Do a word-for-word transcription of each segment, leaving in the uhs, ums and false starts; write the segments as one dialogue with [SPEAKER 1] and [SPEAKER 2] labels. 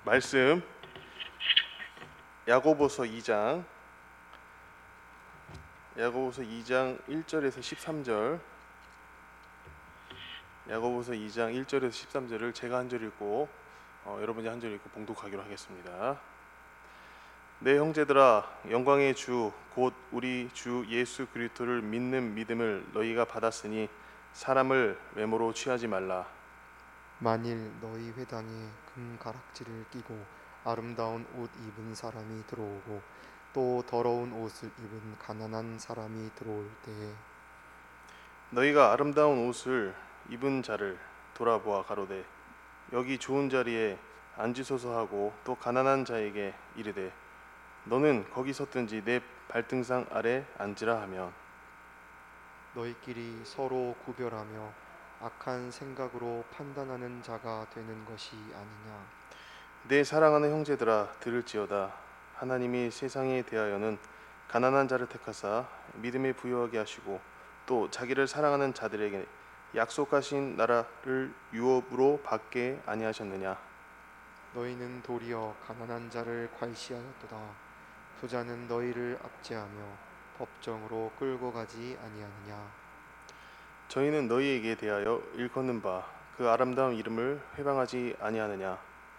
[SPEAKER 1] 말씀 야고보서 이 장 야고보서 이 장 일 절에서 십삼 절 야고보서 이 장 일 절에서 십삼 절을 제가 한 절 읽고 어, 여러분이 한 절 읽고 봉독하기로 하겠습니다. 내 형제들아, 영광의 주 곧 우리 주 예수 그리스도를 믿는 믿음을 너희가 받았으니 사람을 외모로 취하지 말라.
[SPEAKER 2] 만일 너희 회당에 금 가락지를 끼고 아름다운 옷 입은 사람이 들어오고 또 더러운 옷을 입은 가난한 사람이 들어올 때에
[SPEAKER 1] 너희가 아름다운 옷을 입은 자를 돌아보아 가로되 여기 좋은 자리에 앉으소서 하고 또 가난한 자에게 이르되 너는 거기 섰든지 내 발등상 아래 앉으라 하면
[SPEAKER 2] 너희끼리 서로 구별하며 악한 생각으로 판단하는 자가 되는 것이 아니냐.
[SPEAKER 1] 내 사랑하는 형제들아, 들을지어다. 하나님이 세상에 대하여는 가난한 자를 택하사 믿음에 부유하게 하시고 또 자기를 사랑하는 자들에게 약속하신 나라를 유업으로 받게 아니하셨느냐.
[SPEAKER 2] 너희는 도리어 가난한 자를 괄시하였도다. 부자는 너희를 압제하며 법정으로 끌고 가지 아니하느냐.
[SPEAKER 1] 저희는 너희에게 대하여 일컫는 바 그 아름다운 이름을 회방하지 아니하느냐.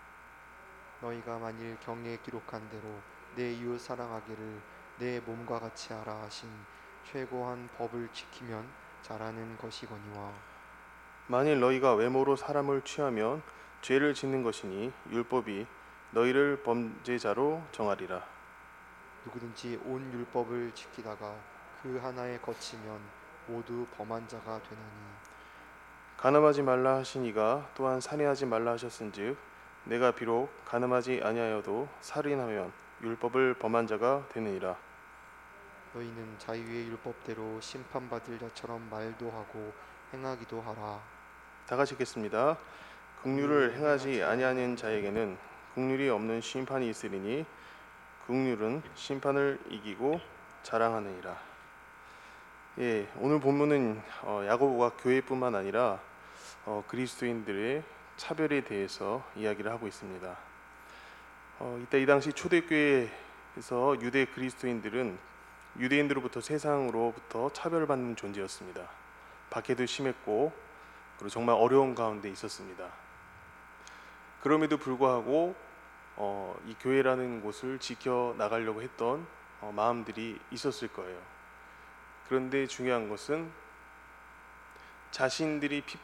[SPEAKER 2] 너희가 만일 경에 기록한 대로 내 이웃 사랑하기를 내 몸과 같이 하라 하신 최고한 법을 지키면 잘하는 것이거니와
[SPEAKER 1] 만일 너희가 외모로 사람을 취하면 죄를 짓는 것이니 율법이 너희를 범죄자로 정하리라.
[SPEAKER 2] 누구든지 온 율법을 지키다가 그 하나에 거치면 모두 범한 자가 되나니
[SPEAKER 1] 간음하지 말라 하시니가 또한 살인하지 말라 하셨은즉 내가 비록 간음하지 아니하여도 살인하면 율법을 범한 자가 되느니라.
[SPEAKER 2] 너희는 자유의 율법대로 심판받을 자처럼 말도 하고 행하기도 하라.
[SPEAKER 1] 다 같이 읽겠습니다. 긍휼을 행하지 아니하는 자에게는 긍휼이 없는 심판이 있으리니 긍휼은 심판을 이기고 자랑하느니라. 예, 오늘 본문은 어, 야고보가 교회뿐만 아니라 어, 그리스도인들의 차별에 대해서 이야기를 하고 있습니다. 어, 이때 이 당시 초대교회에서 유대 그리스도인들은 유대인들로부터 세상으로부터 차별받는 존재였습니다. 박해도 심했고 그리고 정말 어려운 가운데 있었습니다. 그럼에도 불구하고 어, 이 교회라는 곳을 지켜 나가려고 했던 어, 마음들이 있었을 거예요. 그런데 중요한 것은 자신들이 피,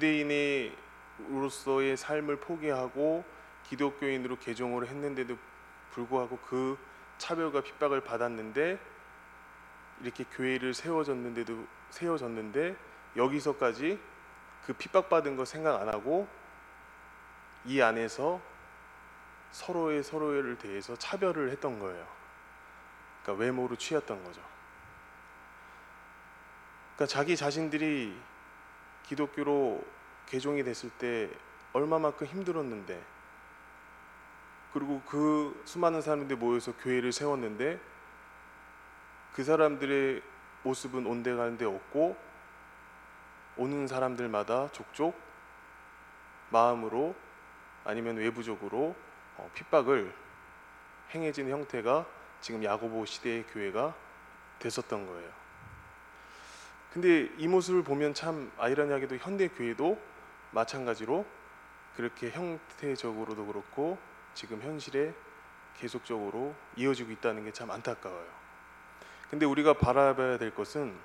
[SPEAKER 1] 유대인으로서의 삶을 포기하고 기독교인으로 개종을 했는데도 불구하고 그 차별과 핍박을 받았는데 이렇게 교회를 세워졌는데도 세워졌는데 여기서까지 그 핍박받은 거 생각 안 하고 이 안에서 서로의 서로를 대해서 차별을 했던 거예요. 그러니까 외모로 취했던 거죠. 그러니까 자기 자신들이 기독교로 개종이 됐을 때 얼마만큼 힘들었는데, 그리고 그 수많은 사람들이 모여서 교회를 세웠는데 그 사람들의 모습은 온데간데 없고 오는 사람들마다 족족 마음으로 아니면 외부적으로 어, 핍박을 행해지는 형태가 지금 야고보 시대의 교회가 됐었던 거예요. 근데 이 모습을 보면 참 아이러니하게도 현대 교회도 마찬가지로 그렇게 형태적으로도 그렇고 지금 현실에 계속적으로 이어지고 있다는 게 참 안타까워요. 근데 우리가 바라봐야 될 것은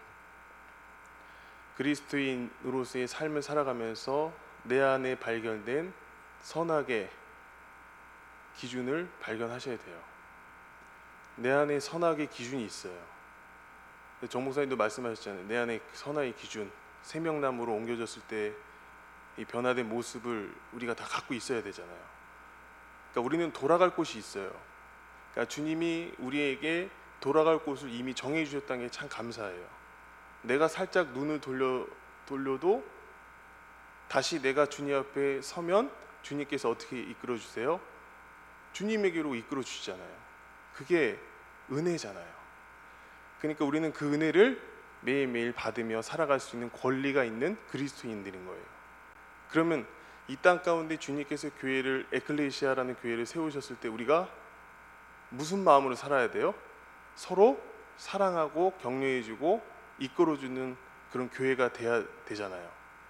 [SPEAKER 1] 그리스도인으로서의 삶을 살아가면서 내 안에 발견된 선악의 기준을 발견하셔야 돼요. 내 안에 선악의 기준이 있어요. 정 목사님도 말씀하셨잖아요. 내 안에 선악의 기준, 생명나무로 옮겨졌을 때 이 변화된 모습을 우리가 다 갖고 있어야 되잖아요. 그러니까 우리는 돌아갈 곳이 있어요. 그러니까 주님이 우리에게 돌아갈 곳을 이미 정해 주셨다는 게 참 감사해요. 내가 살짝 눈을 돌려, 돌려도 다시 내가 주님 앞에 서면 주님께서 어떻게 이끌어 주세요? 주님에게로 이끌어 주시잖아요. 그게 은혜잖아요. 그러니까 우리는 그 은혜를 매일매일 받으며 살아갈 수 있는 권리가 있는 그리스도인들인 거예요. 그러면 이 땅 가운데 주님께서 교회를 에클레시아라는 교회를 세우셨을 때 우리가 무슨 마음으로 살아야 돼요? 서로 사랑하고 격려해주고 이끌어주는 그런 교회가 돼야 되잖아요.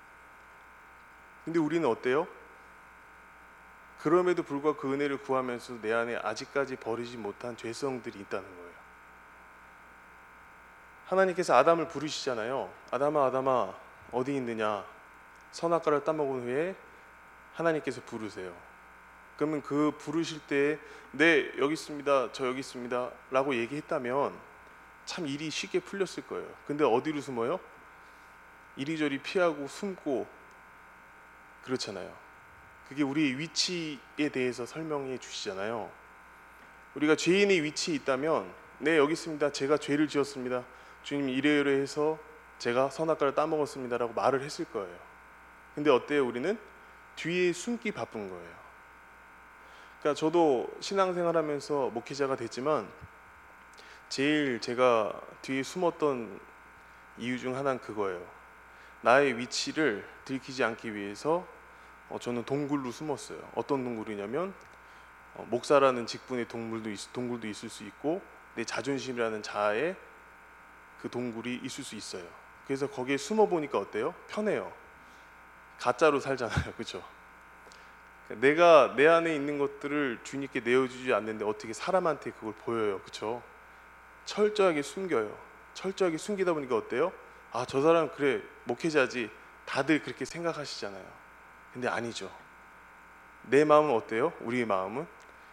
[SPEAKER 1] 근데 우리는 어때요? 그럼에도 불구하고 그 은혜를 구하면서 내 안에 아직까지 버리지 못한 죄성들이 있다는 거예요. 하나님께서 아담을 부르시잖아요. 아담아 아담아 어디 있느냐. 선악과를 따먹은 후에 하나님께서 부르세요. 그러면 그 부르실 때 네 여기 있습니다 저 여기 있습니다 라고 얘기했다면 참 일이 쉽게 풀렸을 거예요. 근데 어디로 숨어요? 이리저리 피하고 숨고 그렇잖아요. 그게 우리의 위치에 대해서 설명해 주시잖아요. 우리가 죄인의 위치에 있다면 네 여기 있습니다 제가 죄를 지었습니다 주님 이래이래 해서 제가 선악과를 따먹었습니다 라고 말을 했을 거예요. 근데 어때요? 우리는 뒤에 숨기 바쁜 거예요. 그러니까 저도 신앙생활 하면서 목회자가 됐지만 제일 제가 뒤에 숨었던 이유 중 하나는 그거예요. 나의 위치를 들키지 않기 위해서 어, 저는 동굴로 숨었어요. 어떤 동굴이냐면 어, 목사라는 직분의 동굴도, 있, 동굴도 있을 수 있고 내 자존심이라는 자아의 그 동굴이 있을 수 있어요. 그래서 거기에 숨어 보니까 어때요? 편해요. 가짜로 살잖아요. 그렇죠? 내가 내 안에 있는 것들을 주님께 내어주지 않는데 어떻게 사람한테 그걸 보여요. 그렇죠? 철저하게 숨겨요. 철저하게 숨기다 보니까 어때요? 아, 저 사람 그래 목회자지 다들 그렇게 생각하시잖아요. 근데 아니죠. 내 마음은 어때요? 우리의 마음은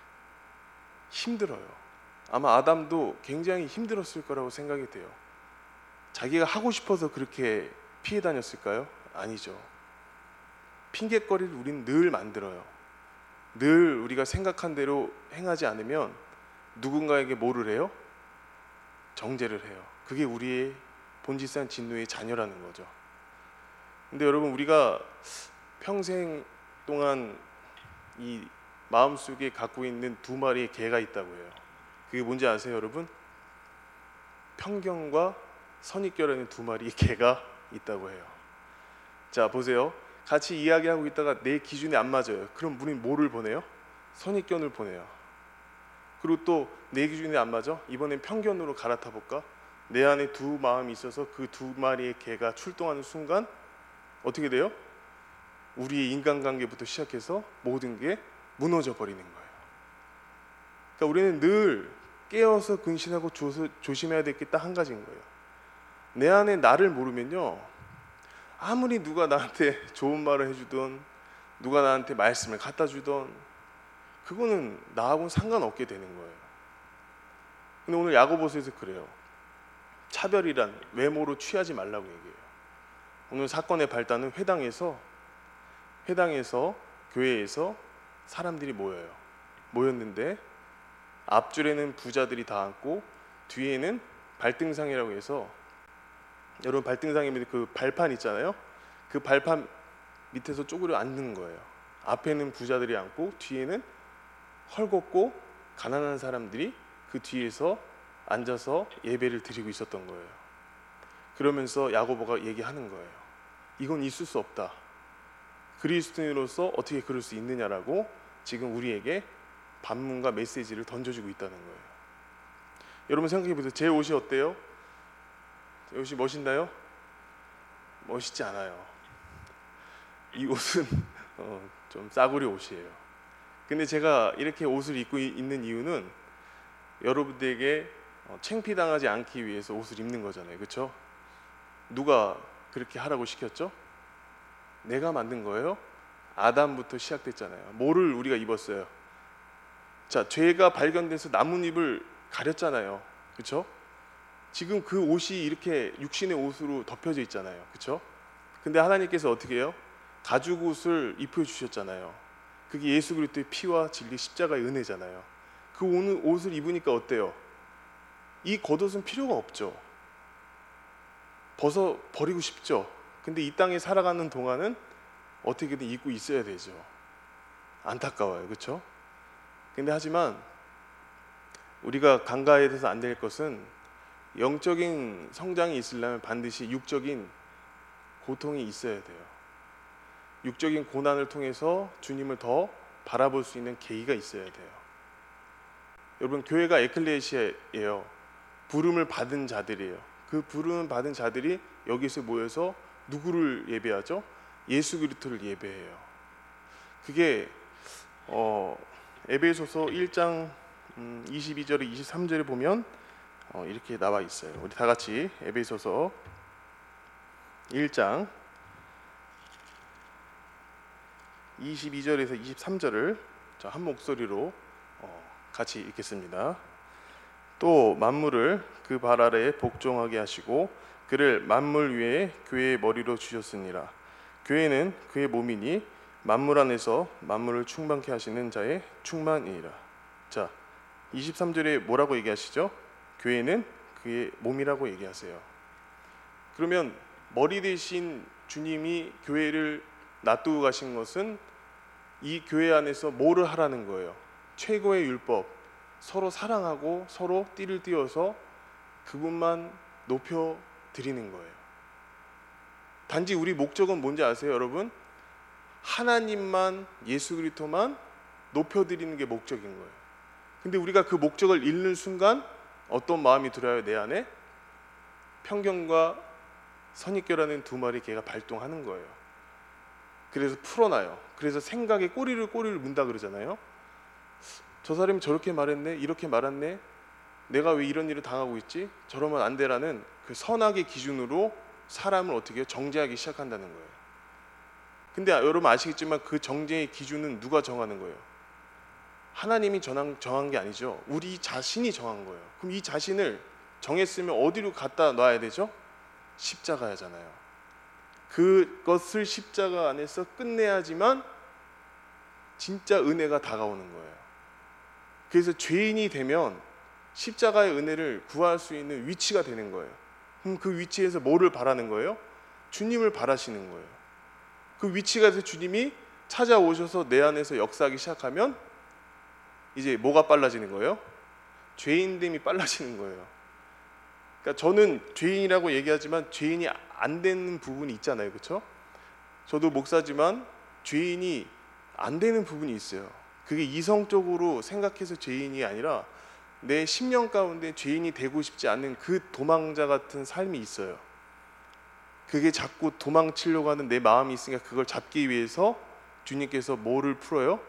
[SPEAKER 1] 힘들어요. 아마 아담도 굉장히 힘들었을 거라고 생각이 돼요. 자기가 하고 싶어서 그렇게 피해 다녔을까요? 아니죠. 핑계거리를 우리는 늘 만들어요. 늘 우리가 생각한 대로 행하지 않으면 누군가에게 뭐를 해요? 정죄를 해요. 그게 우리의 본질상 진노의 자녀라는 거죠. 근데 여러분 우리가 평생 동안 이 마음속에 갖고 있는 두 마리의 개가 있다고 해요. 그게 뭔지 아세요 여러분? 편견과 선입견이라는 두 마리의 개가 있다고 해요. 자 보세요. 같이 이야기하고 있다가 내 기준에 안 맞아요. 그럼 우리는 뭐를 보내요? 선입견을 보내요. 그리고 또 내 기준에 안 맞아? 이번엔 편견으로 갈아타 볼까? 내 안에 두 마음이 있어서 그 두 마리의 개가 출동하는 순간 어떻게 돼요? 우리의 인간관계부터 시작해서 모든 게 무너져 버리는 거예요. 그러니까 우리는 늘 깨어서 근신하고 조서, 조심해야 될 게 딱 한 가지인 거예요. 내 안에 나를 모르면요 아무리 누가 나한테 좋은 말을 해주던 누가 나한테 말씀을 갖다 주던 그거는 나하고는 상관없게 되는 거예요. 근데 오늘 야고보서에서 그래요. 차별이란 외모로 취하지 말라고 얘기해요. 오늘 사건의 발단은 회당에서 회당에서 교회에서 사람들이 모여요. 모였는데 앞줄에는 부자들이 다 앉고 뒤에는 발등상이라고 해서 여러분 발등상에 그 발판 있잖아요. 그 발판 밑에서 쪼그려 앉는 거예요. 앞에는 부자들이 앉고 뒤에는 헐겁고 가난한 사람들이 그 뒤에서 앉아서 예배를 드리고 있었던 거예요. 그러면서 야고보가 얘기하는 거예요. 이건 있을 수 없다. 그리스도인으로서 어떻게 그럴 수 있느냐라고 지금 우리에게 반문과 메시지를 던져주고 있다는 거예요. 여러분 생각해 보세요. 제 옷이 어때요? 제 옷이 멋있나요? 멋있지 않아요. 이 옷은 어, 좀 싸구려 옷이에요. 근데 제가 이렇게 옷을 입고 있는 이유는 여러분들에게 창피당하지 않기 위해서 옷을 입는 거잖아요. 그렇죠? 누가 그렇게 하라고 시켰죠? 내가 만든 거예요. 아담부터 시작됐잖아요. 뭐를 우리가 입었어요? 자, 죄가 발견돼서 나뭇잎을 가렸잖아요. 그렇죠? 지금 그 옷이 이렇게 육신의 옷으로 덮여져 있잖아요. 그렇죠? 근데 하나님께서 어떻게 해요? 가죽 옷을 입혀 주셨잖아요. 그게 예수 그리스도의 피와 진리 십자가의 은혜잖아요. 그 옷을 입으니까 어때요? 이 겉옷은 필요가 없죠. 벗어 버리고 싶죠. 근데 이 땅에 살아가는 동안은 어떻게든 입고 있어야 되죠. 안타까워요. 그렇죠? 근데 하지만 우리가 간과해서는 안 될 것은 영적인 성장이 있으려면 반드시 육적인 고통이 있어야 돼요. 육적인 고난을 통해서 주님을 더 바라볼 수 있는 계기가 있어야 돼요. 여러분, 교회가 에클레시아예요. 부름을 받은 자들이에요. 그 부름 받은 자들이 여기서 모여서 누구를 예배하죠? 예수 그리스도를 예배해요. 그게 어, 에베소서 일 장 음, 이십이 절에 이십삼 절에 보면 어, 이렇게 나와 있어요. 우리 다 같이 에베소서 일 장 이십이 절에서 이십삼 절을 한 목소리로 어, 같이 읽겠습니다. 또 만물을 그 발 아래에 복종하게 하시고 그를 만물 위에 교회의 머리로 주셨으니라. 교회는 그의 몸이니 만물 안에서 만물을 충만케 하시는 자의 충만이니라. 자, 이십삼 절에 뭐라고 얘기하시죠? 교회는 그의 몸이라고 얘기하세요. 그러면 머리 대신 주님이 교회를 놔두고 가신 것은 이 교회 안에서 뭐를 하라는 거예요? 최고의 율법, 서로 사랑하고 서로 띠를 띄워서 그분만 높여 드리는 거예요. 단지 우리 목적은 뭔지 아세요, 여러분? 하나님만, 예수 그리스도만 높여 드리는 게 목적인 거예요. 근데 우리가 그 목적을 잃는 순간 어떤 마음이 들어요, 내 안에? 편견과 선입견라는 두 마리 개가 발동하는 거예요. 그래서 풀어놔요. 그래서 생각에 꼬리를 꼬리를 문다 그러잖아요. 저 사람이 저렇게 말했네, 이렇게 말했네, 내가 왜 이런 일을 당하고 있지? 저러면 안 되라는 그 선악의 기준으로 사람을 어떻게 해요? 정죄하기 시작한다는 거예요. 근데 여러분 아시겠지만 그 정죄의 기준은 누가 정하는 거예요? 하나님이 정한, 정한 게 아니죠. 우리 자신이 정한 거예요. 그럼 이 자신을 정했으면 어디로 갖다 놔야 되죠? 십자가잖아요. 그것을 십자가 안에서 끝내야지만 진짜 은혜가 다가오는 거예요. 그래서 죄인이 되면 십자가의 은혜를 구할 수 있는 위치가 되는 거예요. 그럼 그 위치에서 뭐를 바라는 거예요? 주님을 바라시는 거예요. 그 위치가 돼서 주님이 찾아오셔서 내 안에서 역사하기 시작하면 이제 뭐가 빨라지는 거예요? 죄인됨이 빨라지는 거예요. 그러니까 저는 죄인이라고 얘기하지만 죄인이 안 되는 부분이 있잖아요, 그렇죠? 저도 목사지만 죄인이 안 되는 부분이 있어요. 그게 이성적으로 생각해서 죄인이 아니라 내 심령 가운데 죄인이 되고 싶지 않은 그 도망자 같은 삶이 있어요. 그게 자꾸 도망치려고 하는 내 마음이 있으니까 그걸 잡기 위해서 주님께서 뭐를 풀어요?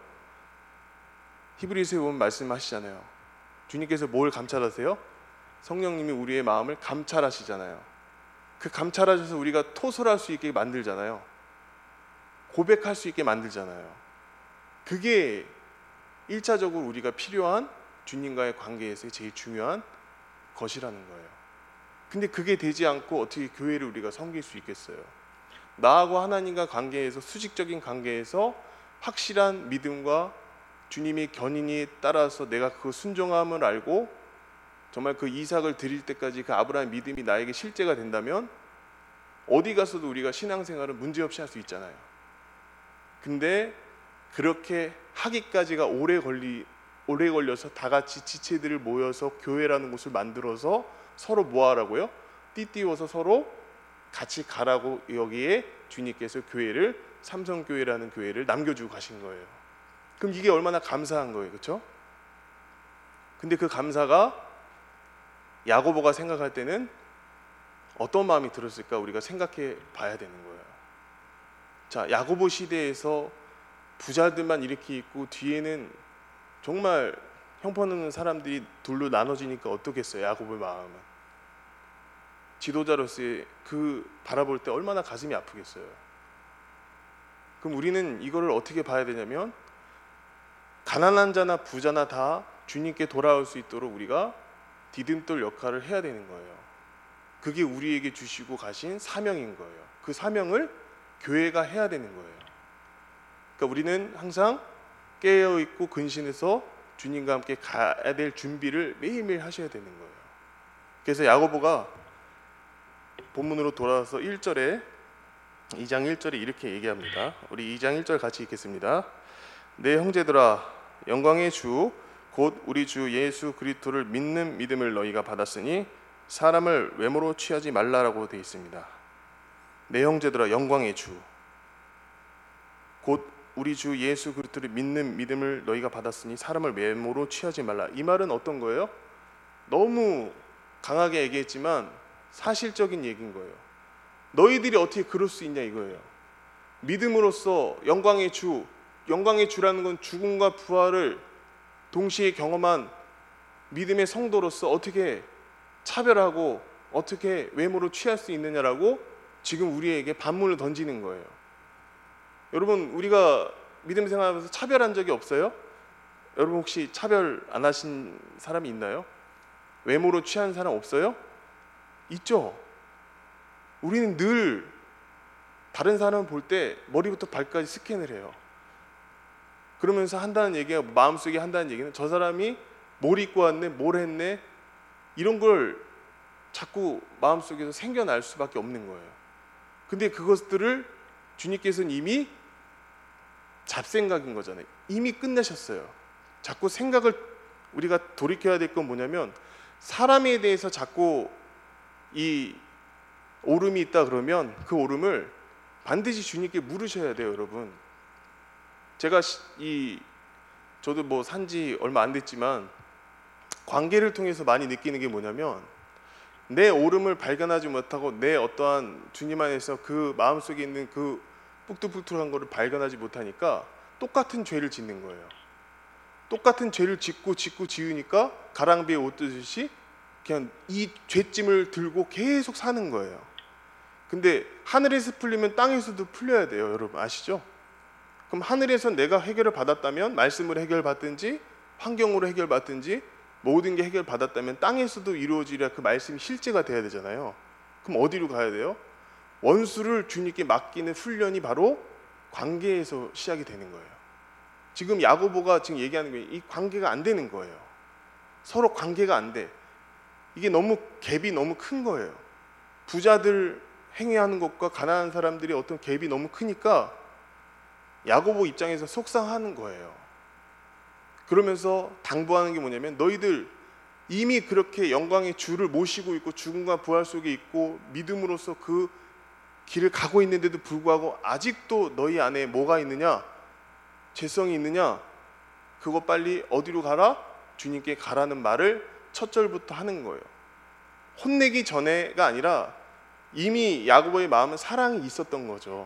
[SPEAKER 1] 히브리서에 보면 말씀하시잖아요. 주님께서 뭘 감찰하세요? 성령님이 우리의 마음을 감찰하시잖아요. 그 감찰하셔서 우리가 토설할 수 있게 만들잖아요. 고백할 수 있게 만들잖아요. 그게 일차적으로 우리가 필요한 주님과의 관계에서의 제일 중요한 것이라는 거예요. 근데 그게 되지 않고 어떻게 교회를 우리가 섬길 수 있겠어요? 나하고 하나님과 관계에서, 수직적인 관계에서 확실한 믿음과 주님의 견인에 따라서 내가 그 순종함을 알고 정말 그 이삭을 드릴 때까지 그 아브라함의 믿음이 나에게 실제가 된다면 어디 가서도 우리가 신앙생활은 문제없이 할 수 있잖아요. 근데 그렇게 하기까지가 오래 걸리 오래 걸려서 다 같이 지체들을 모여서 교회라는 곳을 만들어서 서로 뭐 하라고요? 띠띠워서 서로 같이 가라고 여기에 주님께서 교회를, 삼성교회라는 교회를 남겨주고 가신 거예요. 그럼 이게 얼마나 감사한 거예요, 그렇죠? 근데 그 감사가 야고보가 생각할 때는 어떤 마음이 들었을까 우리가 생각해 봐야 되는 거예요. 자, 야고보 시대에서 부자들만 이렇게 있고 뒤에는 정말 형편없는 사람들이 둘로 나눠지니까 어떻겠어요? 야고보의 마음은. 지도자로서의 그 바라볼 때 얼마나 가슴이 아프겠어요. 그럼 우리는 이거를 어떻게 봐야 되냐면 가난한 자나 부자나 다 주님께 돌아올 수 있도록 우리가 디딤돌 역할을 해야 되는 거예요. 그게 우리에게 주시고 가신 사명인 거예요. 그 사명을 교회가 해야 되는 거예요. 그러니까 우리는 항상 깨어있고 근신해서 주님과 함께 가야 될 준비를 매일매일 하셔야 되는 거예요. 그래서 야고보가 본문으로 돌아와서 일 절에 이 장 일 절에 이렇게 얘기합니다. 우리 이 장 일 절 같이 읽겠습니다. 내 형제들아, 영광의 주 곧 우리 주 예수 그리스도를 믿는 믿음을 너희가 받았으니 사람을 외모로 취하지 말라라고 되어 있습니다. 내 형제들아, 영광의 주. 곧 우리 주 예수 그리스도를 믿는 믿음을 너희가 받았으니 사람을 외모로 취하지 말라. 이 말은 어떤 거예요? 너무 강하게 얘기했지만 사실적인 얘기인 거예요. 너희들이 어떻게 그럴 수 있냐 이거예요. 믿음으로써 영광의 주, 영광의 주라는 건 죽음과 부활을 동시에 경험한 믿음의 성도로서 어떻게 차별하고 어떻게 외모로 취할 수 있느냐라고 지금 우리에게 반문을 던지는 거예요. 여러분, 우리가 믿음 생활하면서 차별한 적이 없어요? 여러분 혹시 차별 안 하신 사람이 있나요? 외모로 취한 사람 없어요? 있죠. 우리는 늘 다른 사람 볼 때 머리부터 발까지 스캔을 해요. 그러면서 한다는 얘기가, 마음속에 한다는 얘기는 저 사람이 뭘 입고 왔네, 뭘 했네, 이런 걸 자꾸 마음속에서 생겨날 수밖에 없는 거예요. 근데 그것들을 주님께서는 이미 잡생각인 거잖아요. 이미 끝내셨어요. 자꾸 생각을 우리가 돌이켜야 될 건 뭐냐면, 사람에 대해서 자꾸 이 오름이 있다 그러면 그 오름을 반드시 주님께 물으셔야 돼요, 여러분. 제가 이 저도 뭐 산지 얼마 안 됐지만 관계를 통해서 많이 느끼는 게 뭐냐면, 내 오름을 발견하지 못하고 내 어떠한 주님 안에서 그 마음속에 있는 그 뚝뚝뚝뚝한 거를 발견하지 못하니까 똑같은 죄를 짓는 거예요. 똑같은 죄를 짓고 짓고 지으니까 가랑비에 옷 뜨듯이 그냥 이 죄짐을 들고 계속 사는 거예요. 근데 하늘에서 풀리면 땅에서도 풀려야 돼요, 여러분 아시죠? 그럼 하늘에서 내가 해결을 받았다면, 말씀으로 해결받든지 환경으로 해결받든지 모든 게 해결받았다면 땅에서도 이루어지려 그 말씀이 실제가 돼야 되잖아요. 그럼 어디로 가야 돼요? 원수를 주님께 맡기는 훈련이 바로 관계에서 시작이 되는 거예요. 지금 야고보가 지금 얘기하는 게 이 관계가 안 되는 거예요. 서로 관계가 안 돼. 이게 너무 갭이 너무 큰 거예요. 부자들 행위하는 것과 가난한 사람들이 어떤 갭이 너무 크니까 야고보 입장에서 속상하는 거예요. 그러면서 당부하는 게 뭐냐면, 너희들 이미 그렇게 영광의 주를 모시고 있고 죽음과 부활 속에 있고 믿음으로써 그 길을 가고 있는데도 불구하고 아직도 너희 안에 뭐가 있느냐? 죄성이 있느냐? 그거 빨리 어디로 가라? 주님께 가라는 말을 첫 절부터 하는 거예요. 혼내기 전에가 아니라 이미 야고보의 마음은 사랑이 있었던 거죠.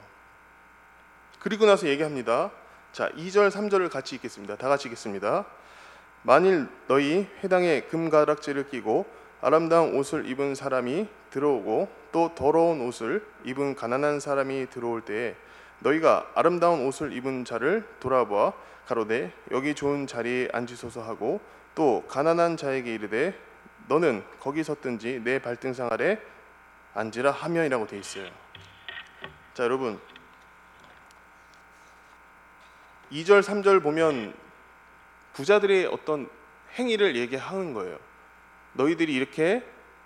[SPEAKER 1] 그리고 나서 얘기합니다. 자, 이 절 삼 절을 같이 읽겠습니다. 다 같이 읽겠습니다. 만일 너희 회당에 금가락지를 끼고 아름다운 옷을 입은 사람이 들어오고 또 더러운 옷을 입은 가난한 사람이 들어올 때에 너희가 아름다운 옷을 입은 자를 돌아보아 가로되 여기 좋은 자리에 앉으소서 하고, 또 가난한 자에게 이르되 너는 거기 섰든지 내 발등상 아래 앉으라 하면이라고 되어 있어요. 자, 여러분 이 절 삼 절 보면 부자들의 어떤 행위를 얘기하는 거예요. 너희들이 이렇게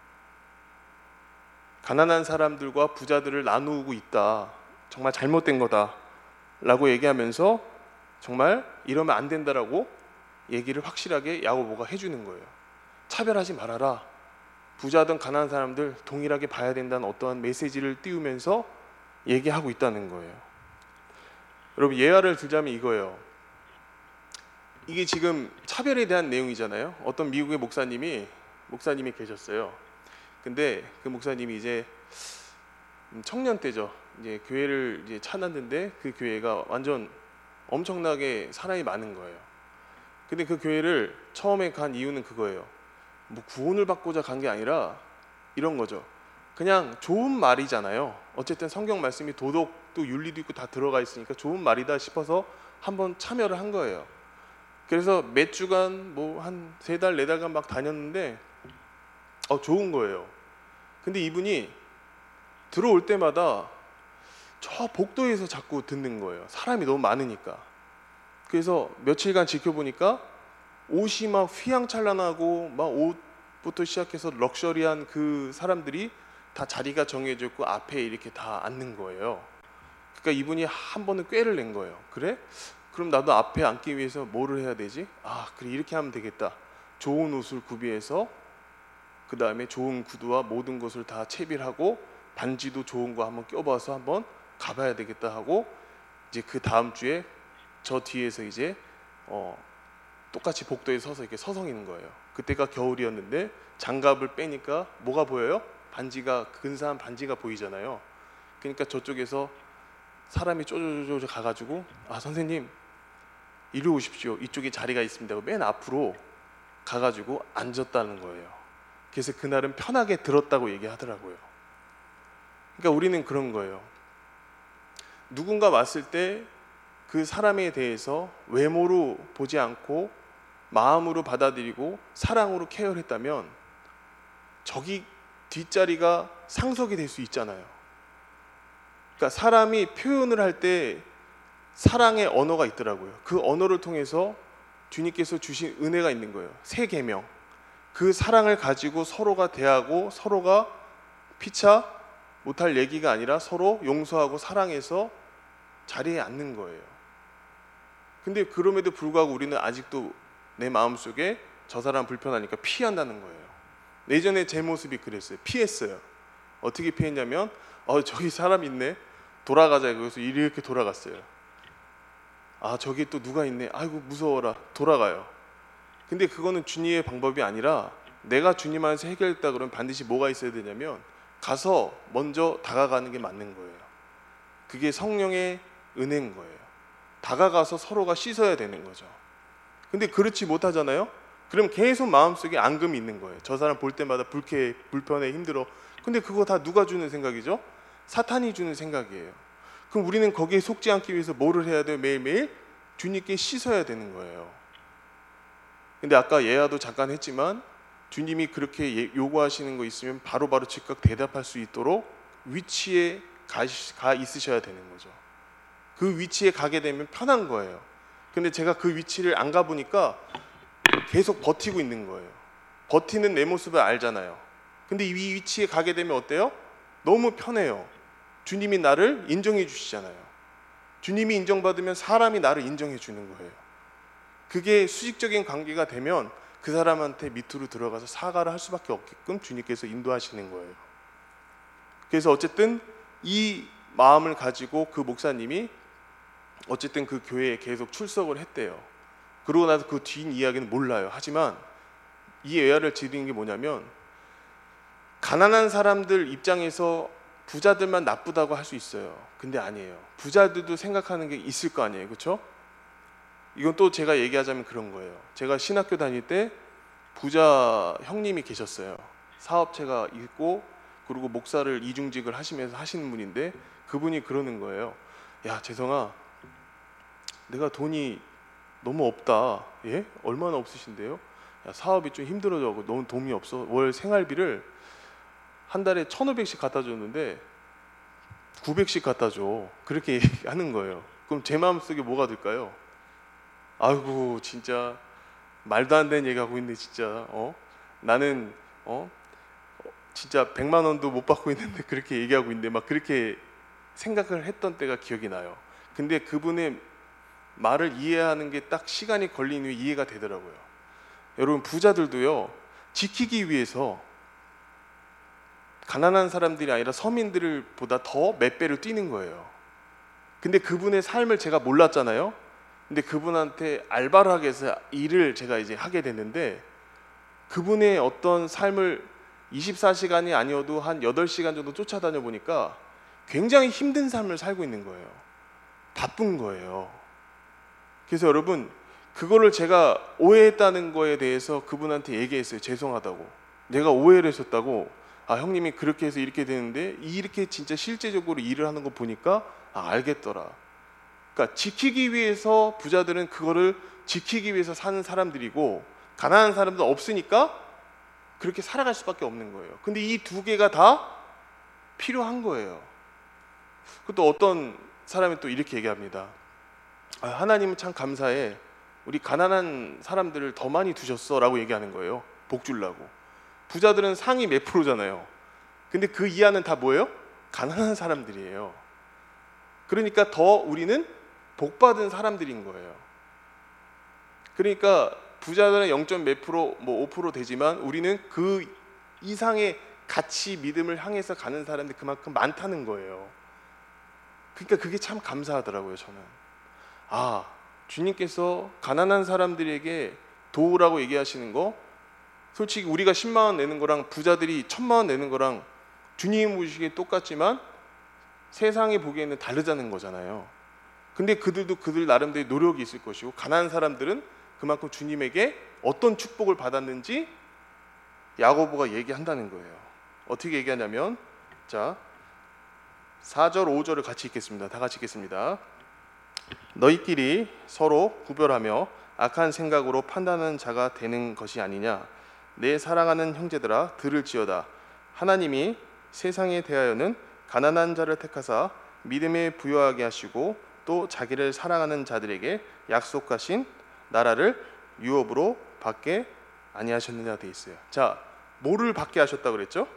[SPEAKER 1] 가난한 사람들과 부자들을 나누고 있다, 정말 잘못된 거다 라고 얘기하면서 정말 이러면 안 된다라고 얘기를 확실하게 야고보가 해주는 거예요. 차별하지 말아라, 부자든 가난한 사람들 동일하게 봐야 된다는 어떠한 메시지를 띄우면서 얘기하고 있다는 거예요. 여러분, 예화를 들자면 이거예요. 이게 지금 차별에 대한 내용이잖아요. 어떤 미국의 목사님이 목사님이 계셨어요. 근데 그 목사님이 이제 청년 때죠. 이제 교회를 이제 찾았는데 그 교회가 완전 엄청나게 사람이 많은 거예요. 근데 그 교회를 처음에 간 이유는 그거예요. 뭐 구원을 받고자 간 게 아니라 이런 거죠. 그냥 좋은 말이잖아요. 어쨌든 성경 말씀이 도덕도 윤리도 있고 다 들어가 있으니까 좋은 말이다 싶어서 한번 참여를 한 거예요. 그래서 몇 주간 뭐 한 세 달, 네 달간 막 다녔는데 어 좋은 거예요. 근데 이분이 들어올 때마다 저 복도에서 자꾸 듣는 거예요. 사람이 너무 많으니까. 그래서 며칠간 지켜보니까 옷이 막 휘황찬란하고 막 옷부터 시작해서 럭셔리한 그 사람들이 다 자리가 정해져 있고 앞에 이렇게 다 앉는 거예요. 그러니까 이분이 한 번은 꾀를 낸 거예요. 그래? 그럼 나도 앞에 앉기 위해서 뭐를 해야 되지? 아, 그래, 이렇게 하면 되겠다. 좋은 옷을 구비해서 그 다음에 좋은 구두와 모든 것을 다 채비하고 반지도 좋은 거 한번 껴봐서 한번 가봐야 되겠다 하고 이제 그 다음 주에 저 뒤에서 이제 어, 똑같이 복도에 서서 이렇게 서성이는 거예요. 그때가 겨울이었는데 장갑을 빼니까 뭐가 보여요? 반지가, 근사한 반지가 보이잖아요. 그러니까 저쪽에서 사람이 쪼쪼쪼쪼 가가지고 아 선생님 이리 오십시오. 이쪽에 자리가 있습니다. 하고 맨 앞으로 가가지고 앉았다는 거예요. 그래서 그날은 편하게 들었다고 얘기하더라고요. 그러니까 우리는 그런 거예요. 누군가 왔을 때 그 사람에 대해서 외모로 보지 않고 마음으로 받아들이고 사랑으로 케어를 했다면 저기 뒷자리가 상석이 될 수 있잖아요. 그러니까 사람이 표현을 할 때 사랑의 언어가 있더라고요. 그 언어를 통해서 주님께서 주신 은혜가 있는 거예요. 세 계명. 그 사랑을 가지고 서로가 대하고 서로가 피차 못할 얘기가 아니라 서로 용서하고 사랑해서 자리에 앉는 거예요. 근데 그럼에도 불구하고 우리는 아직도 내 마음속에 저 사람 불편하니까 피한다는 거예요. 예전에 제 모습이 그랬어요. 피했어요. 어떻게 피했냐면 어 저기 사람 있네. 돌아가자. 그래서 이렇게 돌아갔어요. 아 저기 또 누가 있네. 아이고 무서워라. 돌아가요. 근데 그거는 주님의 방법이 아니라 내가 주님 안에서 해결했다 그러면 반드시 뭐가 있어야 되냐면 가서 먼저 다가가는 게 맞는 거예요. 그게 성령의 은혜인 거예요. 다가가서 서로가 씻어야 되는 거죠. 근데 그렇지 못하잖아요. 그럼 계속 마음속에 앙금이 있는 거예요. 저 사람 볼 때마다 불쾌해, 불편해, 힘들어. 근데 그거 다 누가 주는 생각이죠? 사탄이 주는 생각이에요. 그럼 우리는 거기에 속지 않기 위해서 뭐를 해야 돼요? 매일매일 주님께 씻어야 되는 거예요. 근데 아까 예아도 잠깐 했지만 주님이 그렇게 요구하시는 거 있으면 바로바로 즉각 대답할 수 있도록 위치에 가, 가 있으셔야 되는 거죠. 그 위치에 가게 되면 편한 거예요. 근데 제가 그 위치를 안 가보니까 계속 버티고 있는 거예요. 버티는 내 모습을 알잖아요. 근데 이 위치에 가게 되면 어때요? 너무 편해요. 주님이 나를 인정해 주시잖아요. 주님이 인정받으면 사람이 나를 인정해 주는 거예요. 그게 수직적인 관계가 되면 그 사람한테 밑으로 들어가서 사과를 할 수밖에 없게끔 주님께서 인도하시는 거예요. 그래서 어쨌든 이 마음을 가지고 그 목사님이 어쨌든 그 교회에 계속 출석을 했대요. 그러고 나서 그 뒤 이야기는 몰라요. 하지만 이 예화를 드리는 게 뭐냐면 가난한 사람들 입장에서 부자들만 나쁘다고 할 수 있어요. 근데 아니에요. 부자들도 생각하는 게 있을 거 아니에요. 그렇죠? 이건 또 제가 얘기하자면 그런 거예요. 제가 신학교 다닐 때 부자 형님이 계셨어요. 사업체가 있고 그리고 목사를 이중직을 하시면서 하시는 분인데 그분이 그러는 거예요. 야 재성아, 내가 돈이 너무 없다. 예? 얼마나 없으신데요? 야, 사업이 좀 힘들어져. 너무 돈이 없어. 월 생활비를 한 달에 천오백씩 갖다 줬는데 구백씩 갖다 줘. 그렇게 하는 거예요. 그럼 제 마음속에 뭐가 들까요? 아이고 진짜 말도 안 되는 얘기 하고 있네 진짜. 어? 나는 어? 진짜 백만 원도 못 받고 있는데 그렇게 얘기하고 있는데 막 그렇게 생각을 했던 때가 기억이 나요. 근데 그분의 말을 이해하는 게 딱 시간이 걸린 후에 이해가 되더라고요. 여러분 부자들도요 지키기 위해서 가난한 사람들이 아니라 서민들을 보다 더 몇 배를 뛰는 거예요. 근데 그분의 삶을 제가 몰랐잖아요. 근데 그분한테 알바를 하기 위해서 일을 제가 이제 하게 됐는데 그분의 어떤 삶을 이십사 시간이 아니어도 한 여덟 시간 정도 쫓아다녀 보니까 굉장히 힘든 삶을 살고 있는 거예요. 바쁜 거예요. 그래서 여러분 그거를 제가 오해했다는 거에 대해서 그분한테 얘기했어요. 죄송하다고. 내가 오해를 했었다고. 아 형님이 그렇게 해서 이렇게 되는데 이렇게 진짜 실제적으로 일을 하는 거 보니까 아 알겠더라. 그러니까 지키기 위해서 부자들은 그거를 지키기 위해서 사는 사람들이고 가난한 사람들은 없으니까 그렇게 살아갈 수밖에 없는 거예요. 근데 이 두 개가 다 필요한 거예요. 그것도 어떤 사람이 또 이렇게 얘기합니다. 아, 하나님은 참 감사해. 우리 가난한 사람들을 더 많이 두셨어 라고 얘기하는 거예요. 복 주려고. 부자들은 상위 몇 프로잖아요. 근데 그 이하는 다 뭐예요? 가난한 사람들이에요. 그러니까 더 우리는 복 받은 사람들인 거예요. 그러니까 부자들은 영 점 몇 프로, 뭐 오 퍼센트 되지만 우리는 그 이상의 가치, 믿음을 향해서 가는 사람들이 그만큼 많다는 거예요. 그러니까 그게 참 감사하더라고요. 저는 아, 주님께서 가난한 사람들에게 도우라고 얘기하시는 거, 솔직히 우리가 십만 원 내는 거랑 부자들이 천만 원 내는 거랑 주님 보시기에 똑같지만 세상에 보기에는 다르다는 거잖아요. 근데 그들도 그들 나름대로 노력이 있을 것이고, 가난한 사람들은 그만큼 주님에게 어떤 축복을 받았는지 야고보가 얘기한다는 거예요. 어떻게 얘기하냐면, 자, 사 절 오 절을 같이 읽겠습니다. 다 같이 읽겠습니다. 너희끼리 서로 구별하며 악한 생각으로 판단하는 자가 되는 것이 아니냐. 내 사랑하는 형제들아, 들을지어다. 하나님이 세상에 대하여는 가난한 자를 택하사 믿음에 부여하게 하시고 또 자기를 사랑하는 자들에게 약속하신 나라를 유업으로 받게 아니하셨느냐 돼 있어요. 자, 뭐를 받게 하셨다 그랬죠?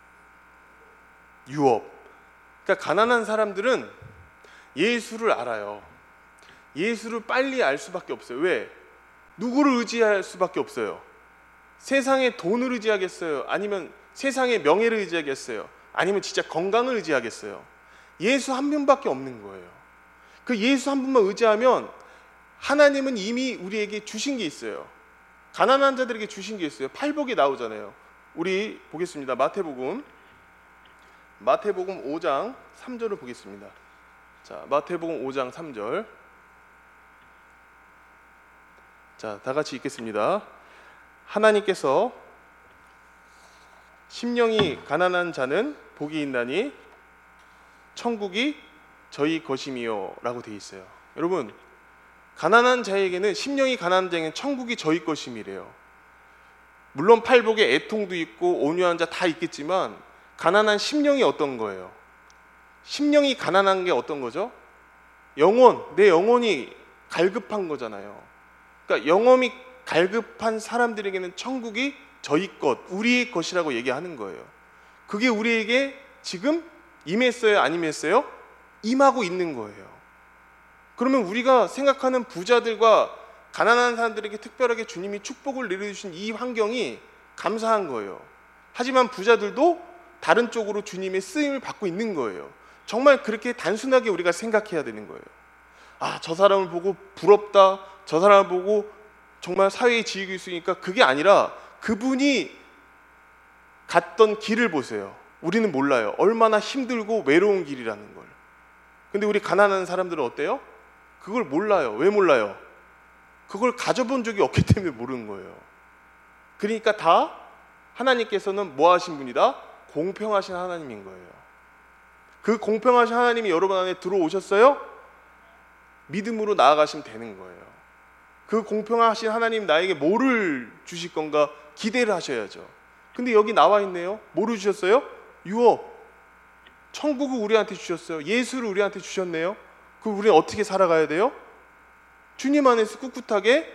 [SPEAKER 1] 유업. 그러니까 가난한 사람들은 예수를 알아요. 예수를 빨리 알 수밖에 없어요. 왜? 누구를 의지할 수밖에 없어요. 세상의 돈을 의지하겠어요? 아니면 세상의 명예를 의지하겠어요? 아니면 진짜 건강을 의지하겠어요? 예수 한 분밖에 없는 거예요. 그 예수 한 분만 의지하면 하나님은 이미 우리에게 주신 게 있어요. 가난한 자들에게 주신 게 있어요. 팔복이 나오잖아요. 우리 보겠습니다. 마태복음 마태복음 오 장 삼 절을 보겠습니다. 자, 마태복음 오 장 삼 절. 자, 다 같이 읽겠습니다. 하나님께서 심령이 가난한 자는 복이 있나니 천국이 저희 것임이요 라고 되어 있어요. 여러분, 가난한 자에게는, 심령이 가난한 자에게는 천국이 저희 것임이래요. 물론 팔복에 애통도 있고 온유한 자 다 있겠지만 가난한 심령이 어떤 거예요? 심령이 가난한 게 어떤 거죠? 영혼, 내 영혼이 갈급한 거잖아요. 그러니까 영혼이 갈급한 사람들에게는 천국이 저희 것, 우리의 것이라고 얘기하는 거예요. 그게 우리에게 지금 임했어요? 안 임했어요? 임하고 있는 거예요. 그러면 우리가 생각하는 부자들과 가난한 사람들에게 특별하게 주님이 축복을 내려주신 이 환경이 감사한 거예요. 하지만 부자들도 다른 쪽으로 주님의 쓰임을 받고 있는 거예요. 정말 그렇게 단순하게 우리가 생각해야 되는 거예요. 아, 저 사람을 보고 부럽다, 저 사람을 보고 정말 사회의 지위가 있으니까, 그게 아니라 그분이 갔던 길을 보세요. 우리는 몰라요. 얼마나 힘들고 외로운 길이라는 걸. 근데 우리 가난한 사람들은 어때요? 그걸 몰라요. 왜 몰라요? 그걸 가져본 적이 없기 때문에 모르는 거예요. 그러니까 다 하나님께서는 뭐 하신 분이다? 공평하신 하나님인 거예요. 그 공평하신 하나님이 여러분 안에 들어오셨어요? 믿음으로 나아가시면 되는 거예요. 그 공평하신 하나님 나에게 뭐를 주실 건가 기대를 하셔야죠. 근데 여기 나와 있네요. 뭐를 주셨어요? 유업. 천국을 우리한테 주셨어요. 예수를 우리한테 주셨네요. 그럼 우리는 어떻게 살아가야 돼요? 주님 안에서 꿋꿋하게